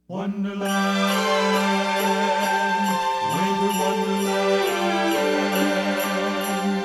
Wonderland, winter wonderland,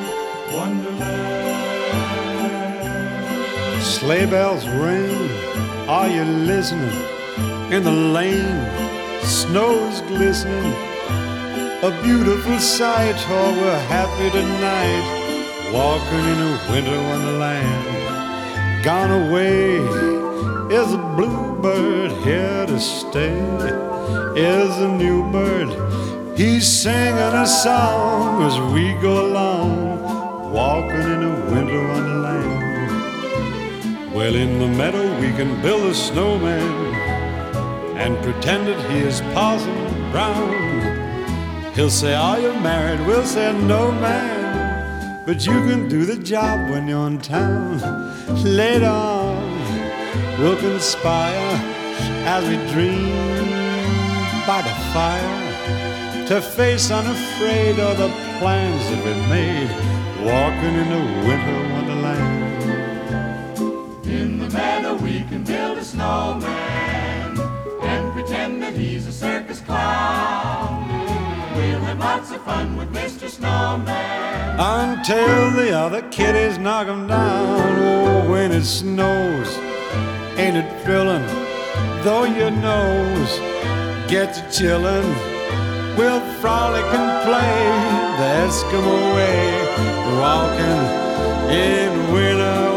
wonderland. Sleigh bells ring, are you listening? In the lane, snow's glistening. A beautiful sight, oh, we're happy tonight, walking in a winter wonderland. Gone away is a bluebird, here to stay is a new bird. He's singing a song as we go along, walking in a winter wonderland. Well, in the meadow we can build a snowman and pretend that he is Parson Brown. He'll say, are you married? We'll say, no, man, but you can do the job when you're in town. Later on, we'll conspire as we dream by the fire to face unafraid all the plans that we've made, walking in a winter wonderland. In the meadow we can build a snowman and pretend that he's a circus clown. We'll have lots of fun with Mr. Snowman until the other kiddies knock him down. Oh, when it snows, ain't it thrilling? Though your nose gets chillin', we'll frolic and play the Eskimo way, walking in winter